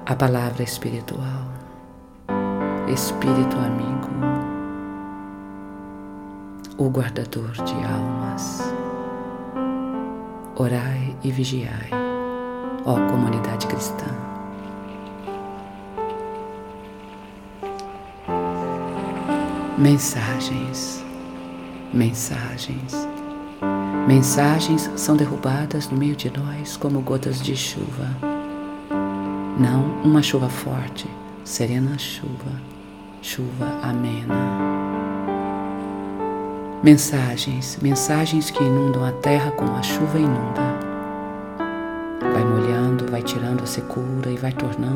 A palavra espiritual, Espírito amigo, o guardador de almas. Orai e vigiai, ó comunidade cristã. Mensagens, mensagens, mensagens são derrubadas no meio de nós como gotas de chuva. Não uma chuva forte, serena chuva, chuva amena. Mensagens, mensagens que inundam a terra como a chuva inunda. Vai molhando, vai tirando a secura e vai tornando